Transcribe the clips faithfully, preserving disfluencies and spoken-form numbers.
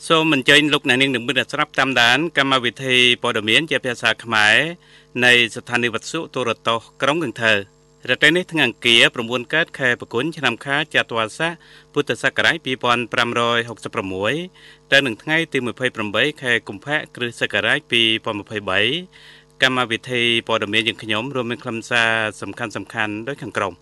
សូមអញ្ជើញលោកអ្នកនាងនឹងមានស្រាប់តាមដានកម្មវិធីព័ត៌មានជាភាសាខ្មែរនៃស្ថានីយ៍វិទ្យុទូរទស្សន៍ក្រុងកន្ទើររ៉េនេះថ្ងៃអង្គារប្រមូលកើតខែបគុណឆ្នាំខាចត្វាស័កពុទ្ធសករាជពីរពាន់ប្រាំរយហកសិបប្រាំមួយទៅនឹងថ្ងៃទីម្ភៃប្រាំបីខែកុម្ភៈគ្រិស្តសករាជពីរពាន់ម្ភៃបីកម្មវិធីព័ត៌មានយើងខ្ញុំរួមមានខ្លឹមសារសំខាន់សំខាន់ដូចខាងក្រោម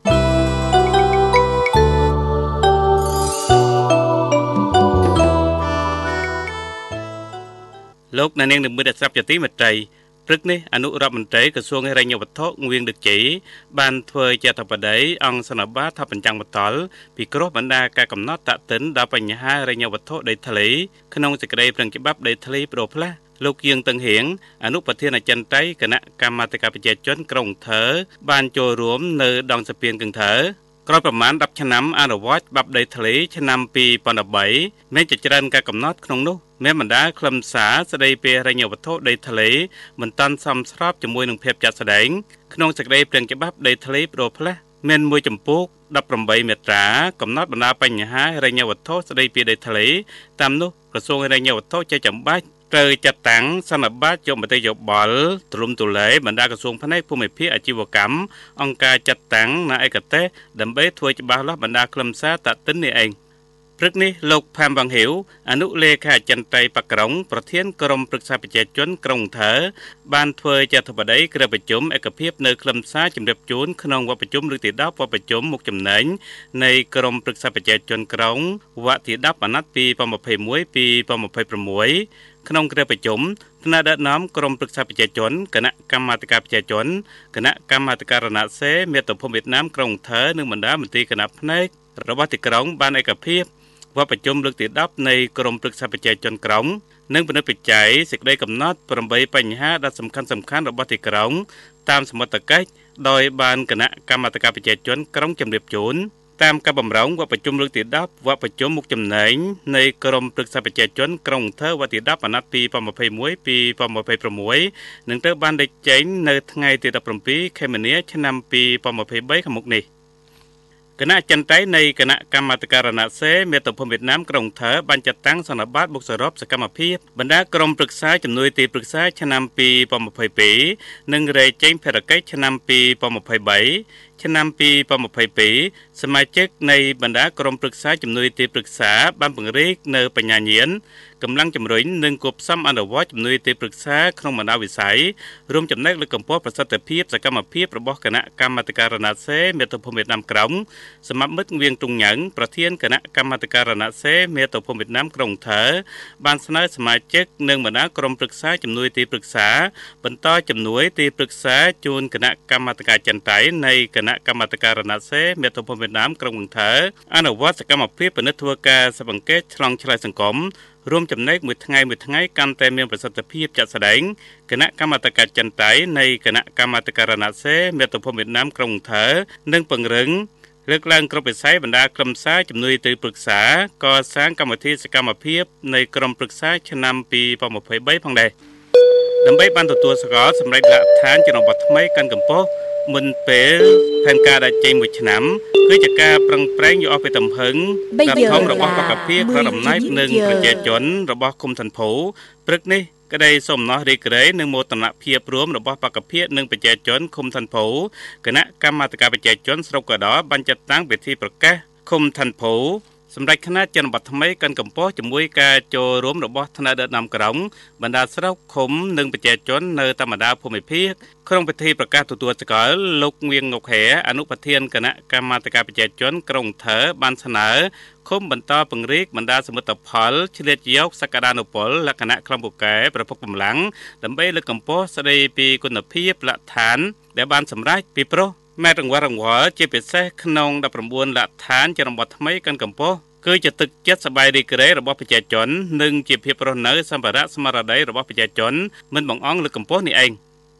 លោកអ្នកនាងនឹងមើលស្រាប់ជាទីមេត្រីព្រឹកនេះអនុរដ្ឋមន្ត្រីក្រសួងហិរញ្ញវត្ថុងៀងដឹកជ័យបានធ្វើជាអធិបតីអង្គសនបាថាបញ្ចាំងបតលពីគ្រោះបណ្ដាការកំណត់តាក់ទិនដល់បញ្ហាហិរញ្ញវត្ថុដីធ្លីក្នុងសេចក្តីប្រឹងច្បាប់ដីធ្លីប្រូផ្លាស់លោកគៀងតឹងហៀងអនុប្រធានអចិន្ត្រៃយ៍គណៈកម្មាធិការប្រជាជនក្រុងថើបានចូលរួមនៅដងសពានកឹងថើក្រោយប្រមាណដប់ឆ្នាំអនុវត្តច្បាប់ដីធ្លីឆ្នាំពីរពាន់ដប់បីមានជាច្រើនការកំណត់ក្នុងនោះមានបណ្ដាខ្លឹមសារស្ដីពីហិរញ្ញវត្ថុដីធ្លីមិនតាន់សមស្របជាមួយនឹងភាពចាត់ស្ដែងក្នុងសេចក្តីព្រាងច្បាប់ដីធ្លីប្រូផ្លាស់មានមួយចំពោះដប់ប្រាំបីមាត្រាកំណត់បណ្ដាបញ្ហាហិរញ្ញវត្ថុស្ដីពីដីធ្លីតាមនោះក្រសួងហិរញ្ញវត្ថុជាចាំបាច់ត្រូវចាត់តាំងសន្និបាតយកមតិយោបល់ទូលំទូលាយបណ្ដាក្រសួងផ្នែកភូមិភាគអាជីវកម្មអង្គការចាត់តាំងនៅឯកទេសដើម្បីធ្វើច្បាស់លាស់បណ្ដាខ្លឹមសារតាក់ទិននេះឯងព្រឹកនេះលោកផាមវងហៀវអនុលេខាអចិន្ត្រៃយ៍បកក្រុងប្រធានក្រុមប្រឹក្សាប្រជាជនក្រុងថើបានធ្វើជាអធិបតីក្រឹបប្រជុំឯកភាពនៅខ្លឹមសារជម្រាបជូនក្នុងវគ្គប្រជុំលើកទីដប់វគ្គប្រជុំមុខចំណេញនៃក្រុមប្រឹក្សាប្រជាជនក្រុងវគ្គទីដប់អាណត្តិពីរពាន់ម្ភៃមួយពីរពាន់ម្ភៃប្រាំមួយក្នុងក្រឹបប្រជុំថ្នាក់ដឹកនាំក្រុមប្រឹក្សាប្រជាជនគណៈកម្មាធិការប្រជាជនគណៈកម្មាធិការរណសេមាតុភូមិវៀតណាមក្រុងថើនិងបណ្ដាមន្ត្រីគណៈផ្នែករបស់ទីក្រុងបានឯកភាពវគ្គប្រជុំលើកទីដប់នៃក្រុមប្រឹក្សាប្រជាជនក្រុងនិងពិនិត្យបច្ច័យសេចក្តីកំណត់ប្រាំបីបញ្ហាដ៏សំខាន់សំខាន់របស់ទីក្រុងតាមសមត្ថកិច្ចដោយបានគណៈកម្មាធិការប្រជាជនក្រុងជម្រាបជូនតាមការបំរុងវគ្គប្រជុំលើកទីដប់វគ្គប្រជុំមុខចំណេញនៃក្រុមប្រឹក្សាប្រជាជនក្រុងថើវគ្គទីដប់អាណត្តិពីរពាន់ម្ភៃមួយពីរពាន់ម្ភៃប្រាំមួយនឹងត្រូវបានលេចចេញនៅថ្ងៃទីដប់ប្រាំពីរខែមីនាឆ្នាំពីរពាន់ម្ភៃបីខាងមុខនេះគណៈអចិន្ត្រៃយ៍នៃគណៈកម្មាធិការរណសេមាតុភូមិវៀតណាមក្រុងថើបានចាត់តាំងសន្និបាតបុកសរុបសកម្មភាពបណ្ដាក្រុមប្រឹក្សាជំនួយទីប្រឹក្សាឆ្នាំពីរពាន់ម្ភៃពីរនិងរែកចេញភារកិច្ចឆ្នាំពីរពាន់ម្ភៃបីឆ្នាំពីរពាន់ម្ភៃពីរសមាជិកនៃបណ្ដាក្រុមប្រឹក្សាជំនួយទីប្រឹក្សាបានពង្រីកនៅបញ្ញាញាណកម្លាំងជំរុញនិងគួបផ្សំអនុវត្តជំនួយទីប្រឹក្សាក្នុងបណ្ដាវិស័យរួមចំណែកលើកកម្ពស់ប្រសិទ្ធភាពសកម្មភាពរបស់គណៈកម្មាធិការរណសេមាតុភូមិវៀតណាមក្រុងសមាមិត្តវៀងទុងញ៉ាំងប្រធានគណៈកម្មាធិការរណសេមាតុភូមិវៀតណាមក្រុងថើបានស្នើសមាជិកនិងបណ្ដាក្រុមប្រឹក្សាជំនួយទីប្រឹក្សាបន្តជំនួយទីប្រឹក្សាជូនគណៈកម្មាធិការចិន្ត្រៃយ៍នៃគណៈកម្មាធិការរណសេមាតុភូមិវៀតណាមក្រុងថើអនុវត្តសកម្មភាពពិនិត្យធ្វើការស៊ើបអង្កេតឆ្លងឆ្លើយសង្គមរួមចំណែកមួយថ្ងៃមួយថ្ងៃកាន់តែមានប្រសិទ្ធភាពចាត់ស្ដែងគណៈកម្មាធិការចិន្ត្រៃយ៍នៃគណៈកម្មាធិការរណសេមាតុភូមិវៀតណាមក្រុងថើនិងពង្រឹងលើកឡើងគ្រប់វិស័យបណ្ដាខ្លឹមសារជំនួយទៅប្រឹក្សាកសាងកម្មវិធីសកម្មភាពនៃក្រុមប្រឹក្សាឆ្នាំពីរពាន់ម្ភៃបីផងដែរដើម្បីបានទទួលស្គាល់សម្រាប់លក្ខឋានចំណុចបថ្មីកាន់កម្ពុជាមុនពេលផែនការដាក់ចេញមួយឆ្នាំគឺជាការប្រឹងប្រែងយកអស់ពីទំហឹងការធំរបស់បកភិក្រដំណើរនិងប្រជាជនរបស់គុំឋានភូព្រឹកនេះក្តីសូមអំណររីករាយនឹងមោទនភាពរួមរបស់បកភិក្រនិងប្រជាជនឃុំឋានភូគណៈកម្មាធិការប្រជាជនស្រុកកដោបានចាត់តាំងពិធីប្រកាសឃុំឋានភូសម្រាប់គណៈចន្ទប័តថ្មីកាន់កម្ពុជាជាមួយការចូលរួមរបស់ថ្នាក់ដឹកនាំក្រុងបណ្ដាស្រុកឃុំនិងប្រជាជននៅតាមបណ្ដាភូមិភាគក្នុងពិធីប្រកាសទទួលស្គាល់លោកងៀងងុកហែអនុប្រធានគណៈកម្មាធិការប្រជាជនក្រុងថើបានស្នើឃុំបន្តពង្រីកបណ្ដាសមិទ្ធផលឆ្លៀតយកសក្តានុពលលក្ខណៈខ្លឹមពូកែប្រភពកម្លាំងដើម្បីលើកកម្ពស់ស្ដីពីគុណភាពលក្ខឋានដែលបានសម្រេចពីព្រោះម៉ែរង្វាន់រង្វល់ជាពិសេសក្នុងដប់ប្រាំបួនលក្ខឋានចន្ទប័តថ្មីកាន់កម្ពុជាគឺជាទឹកចិត្តសប្បាយរីករាយរបស់ប្រជាជននិងជាភាពរស់នៅសម្ភារៈស្មារតីរបស់ប្រជាជនមិនបង្អង់លើកម្ពុជានេះឯង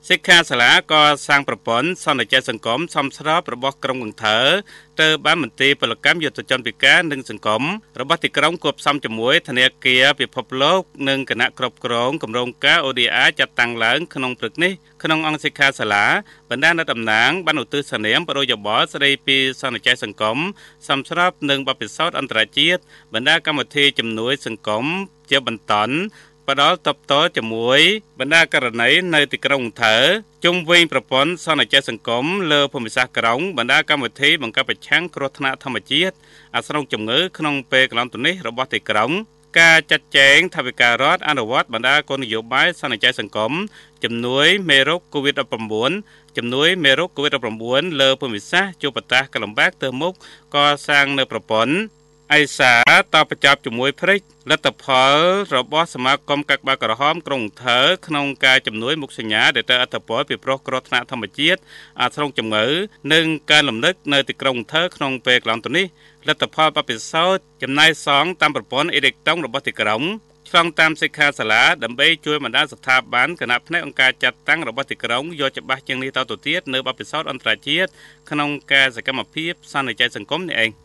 សិក្ខាសាលាក៏សាងប្រព័ន្ធសន្តិចិត្តសង្គមសមស្របរបស់ក្រុងកង្ថើទៅបានមន្ទីរពលកម្មយុទ្ធជនពិការនិងសង្គមរបស់ទីក្រុងគួបផ្សំជាមួយធនាគារពិភពលោកនិងគណៈគ្រប់គ្រងគម្រោងការ អូ ឌី អារ ចាត់តាំងឡើងក្នុងព្រឹកនេះក្នុងអង្គសិក្ខាសាលាបណ្ដាអ្នកតំណាងបានឧទ្ទិសនាមបរិយោបល់ស្ដីពីសន្តិចិត្តសង្គមសមស្របនឹងបទពិសោធន៍អន្តរជាតិបណ្ដាកម្មវិធីជំនួយសង្គមជាបន្តផ្ដល់តបតជាមួយបណ្ដាករណីនៅទីក្រុងកង្ថើជុំវិញប្រព័ន្ធសន្តិចិត្តសង្គមលើភូមិសាស្ត្រក្រុងបណ្ដាកម្មវិធីបង្ការប្រឆាំងគ្រោះថ្នាក់ធម្មជាតិអាស្រ័យជំងឺក្នុងពេលកន្លងទៅនេះរបស់ទីក្រុងការចាត់ចែងថវិការដ្ឋអនុវត្តបណ្ដាគោលនយោបាយសន្តិចិត្តសង្គមជំនួយមេរោគ កូវីដ ដប់ប្រាំបួន ជំនួយមេរោគ កូវីដ ដប់ប្រាំបួន លើភូមិសាស្ត្រជួបប្រទះកលំបាកទៅមុខកសាងនៅប្រព័ន្ធឯសារតបចាប់ជាមួយព្រឹកលទ្ធផលរបស់សមាគមកាកបាទក្រហមក្រុងកង្ថើក្នុងការជំនួយមុខសញ្ញាដែលទៅអត្ថប្រយោជន៍ពីប្រោះគ្រោះថ្នាក់ធម្មជាតិអាស្រ័យជំងឺនិងការលំនឹកនៅទីក្រុងកង្ថើក្នុងពេលកន្លងទៅនេះលទ្ធផលបពិសោធន៍ចំណាយសងតាមប្រព័ន្ធអេឡិចតុងរបស់ទីក្រុងឆ្លងតាមសិក្ខាសាលាដើម្បីជួយបណ្ដាស្ថាប័នគណៈផ្នែកអង្គការចាត់តាំងរបស់ទីក្រុងយកច្បាស់ជាងនេះតទៅទៀតនៅបពិសោធន៍អន្តរជាតិក្នុងការសកម្មភាពសន្តិចិត្តសង្គមនេះឯង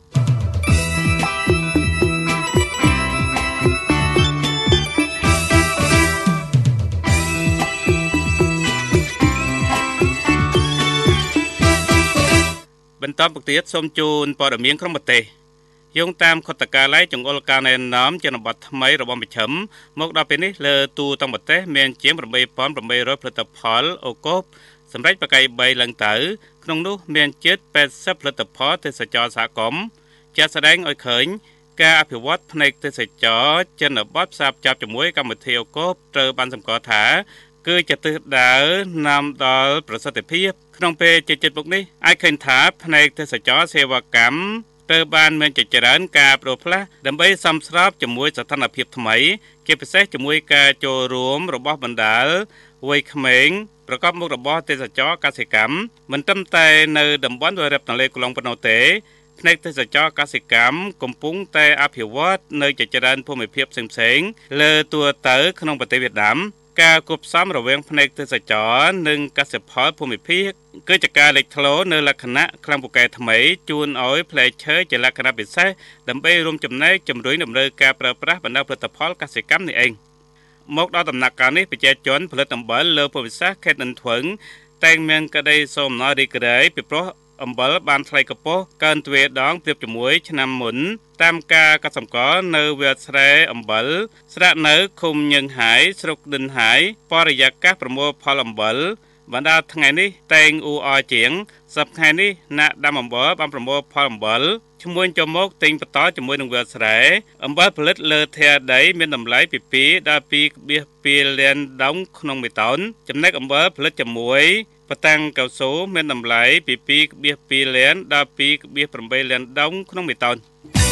បន្តមកទៀតសូមជូនព័ត៌មានក្រុមប្រទេសយោងតាមខុទ្ទកាល័យចង្អុលការណែនាំជនបទថ្មីរបស់មជ្ឈិមមកដល់ពេលនេះលើទូទាំងប្រទេសមានជាង ប្រាំបីពាន់ប្រាំបីរយ ផលិតផលអូកូបសម្រាប់បកាយបីឡើងទៅក្នុងនោះមានជិតแปดสิบផលិតផលទេសចរសហគមន៍ជាក់ស្ដែងឲ្យឃើញការអភិវឌ្ឍផ្នែកទេសចរជនបទផ្សារភ្ជាប់ជាមួយកម្មវិធីអូកូបត្រូវបានសម្គាល់ថាគឺជាទិសដៅនាំដល់ប្រសិទ្ធភាពក្នុងពេលជិតជិតមុខនេះអាចឃើញថាផ្នែកទេសចរសេវាកម្មត្រូវបានមានជាច្រើនការប្តូរផ្លាស់ដើម្បីសមស្របជាមួយស្ថានភាពថ្មីជាពិសេសជាមួយការចូលរួមរបស់បណ្ដាលវ័យក្មេងប្រកបមុខរបរទេសចរកសិកម្មមិនត្រឹមតែនៅតំបន់វាលរដ្ឋទន្លេគូឡុងប៉ុណ្ណោះទេផ្នែកទេសចរកសិកម្មកំពុងតែអភិវឌ្ឍនៅជាច្រើនភូមិភាគផ្សេងៗលើទូទៅក្នុងប្រទេសវៀតណាមការគប់ផ្សំរវាងផ្នែកទេសចរនិងកសិផលភូមិភាគគឺជាការលេចធ្លោនៅលក្ខណៈខ្លាំងពូកែថ្មីជួនឲ្យផ្លែឈើជាលក្ខណៈពិសេសដើម្បីរួមចំណែកជំរុញតម្រូវការប្រើប្រាស់បណ្ដាផលិតផលកសិកម្មនេះឯងមកដល់ដំណាក់កាលនេះប្រជាជនផលិតអំបិលលើភូមិសាស្ត្រខេត្តនន្ទវឹងតែងមានក្តីសូមអំណររីករាយពីព្រោះអំបិលបានថ្លៃកប៉ុសកើនទ្វេដងប្រៀបជាមួយឆ្នាំមុនតាមការកត់សម្គាល់នៅវាលស្រែអំបិលស្នាក់នៅឃុំញឹងហាយស្រុកឌិនហាយបរិយាកាសប្រមូលផលអំបិលបណ្ដាថ្ងៃនេះតែងអ៊ូអរជាងសប្តាហ៍នេះអ្នកដាំអំបិលបានប្រមូលផលអំបិលឈ្មួញចូលមកទិញបន្តជាមួយនឹងវាលស្រែអំបិលផលិតលើធាតុដីមានតម្លៃពីពីរដល់ពីរកន្លះពីរលានដុងក្នុងមួយតោនចំណែកអំបិលផលិតជាមួយបតាំងកៅស៊ូមានតម្លៃពីពីរកន្លះពីរលានដល់ពីរកន្លះប្រាំបីលានដុងក្នុងមួយតោន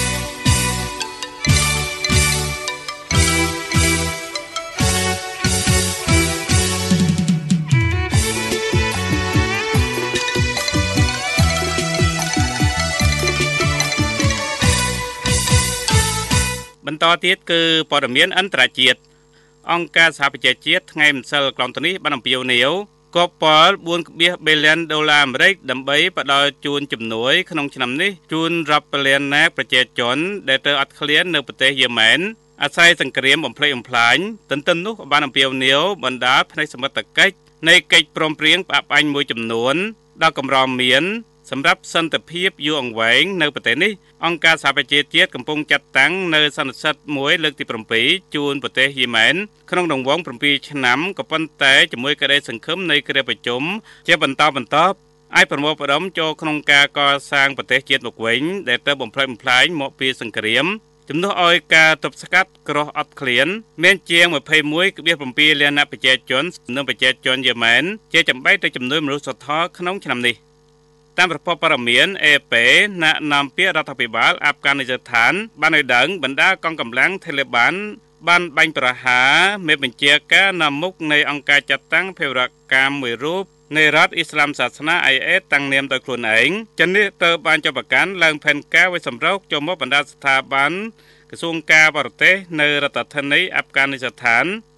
បន្តទៀតគឺព័ត៌មានអន្តរជាតិអង្គការសហប្រជាជាតិថ្ងៃម្សិលកន្លងទៅនេះបានអំពាវនាវគបផល បួនកន្លះប៊ីលានដុល្លារអាមេរិកដើម្បីផ្ដល់ជូនជំនួយក្នុងឆ្នាំនេះជូនរាប់បលានណាប្រជាជនដែលត្រូវអត់ឃ្លាននៅប្រទេសយេម៉ែនអាស្រ័យសង្គ្រាមបំផ្លិចបំផ្លាញទន្ទឹមនោះបានអំពាវនាវបណ្ដាផ្នែកសមត្ថកិច្ចនៃកិច្ចព្រមព្រៀងផ្អាប់អញមួយចំនួនដល់កម្រមានសម្រាប់សន្តិភាពយូរអង្វែងនៅប្រទេសនេះអង្គការសហប្រជាជាតិកំពុងចាត់តាំងនៅសន្និសីទមួយលើកទី7ជូនប្រទេសយេម៉ែនក្នុងរង្វង់7ឆ្នាំក៏ប៉ុន្តែជាមួយក្តីសង្ឃឹមនៃគ្រាប្រជុំជាបន្តបន្ទាប់អាចប្រមូលផ្ដុំចូលក្នុងការកសាងប្រទេសជាតិមកវិញដែលទៅបំផ្លិចបំផ្លាញមកពីសង្គ្រាមជំនួសឲ្យការទប់ស្កាត់គ្រោះអត់ឃ្លានមានជាង ยี่สิบเอ็ดจุดเจ็ด លានប្រជាជននិងប្រជាជនយេម៉ែនជាចំបែកទៅជំនួយមនុស្សធម៌ក្នុងឆ្នាំនេះតាមប្រព័ន្ធព័ត៌មាន เอ พี អ្នកនាំពាក្យរដ្ឋាភិបាលអាហ្វហ្គានីស្ថានបានឲ្យដឹងបណ្ដាកងកម្លាំងថេលេបានបានបាញ់ប្រហារមេបញ្ជាការនាំមុខនៃអង្គការចាត់តាំងភេរវកម្មមួយរូបនៃរដ្ឋអ៊ីស្លាមសាសនា ไอ เอส តាំងនាមដោយខ្លួនឯងចិននេះទៅបានចាប់ប្រកាន់ឡើងផែនការវិសម្រុកចូលមកបណ្ដាស្ថាប័នក្រសួងការបរទេសនៅរដ្ឋធានីអាហ្វហ្គានីស្ថាន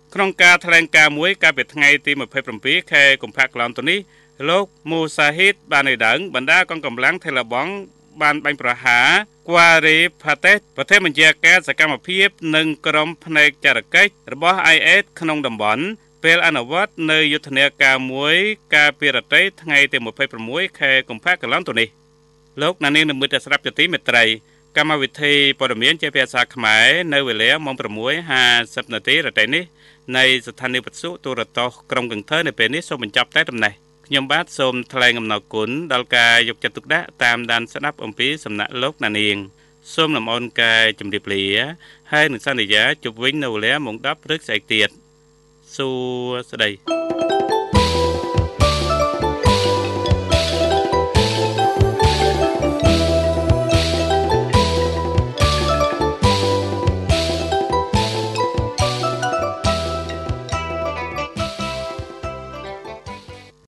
ក្នុងការថ្លែងការណ៍មួយកាលពីថ្ងៃទីยี่สิบเจ็ดខែកុម្ភៈកន្លងទៅនេះលោកមូសាហ៊ីតបានឲ្យដឹងបណ្ដាកងកម្លាំងថេឡបង់បានបាញ់ប្រហារគួររេផាតេសប្រធានបញ្ជាការសកម្មភាពនិងក្រុមផ្នែកចរកិច្ចរបស់ ไอ เอส ក្នុងតំបន់ពេលអនុវត្តនៅយុទ្ធនាការមួយកាលពីរាត្រីថ្ងៃទីยี่สิบหกខែកុម្ភៈកន្លងទៅនេះលោកណានីងនិមិត្តស្រាប់ជាទីមេត្រីកម្មវិធីព័ត៌មានជាភាសាខ្មែរនៅវេលាម៉ោងប្រាំមួយហាសិបនាទីរាត្រីនេះនៃស្ថានីយ៍វិទ្យុទូរទស្សន៍ក្រុងកន្ទើនៅពេលនេះសូមបញ្ចប់តែប៉ុណ្ណេះខ្ញុំបាទសូមថ្លែងអំណរគុណដល់ការយកចិត្តទុកដាក់តាមដានស្ដាប់អំពីសំណាក់លោកណានីងសូមលំអរកាយជម្រាបលាហើយនឹងសន្យាជប់វិញនៅវេលាម៉ោងដប់ព្រឹកស្អែកទៀតសួស្តី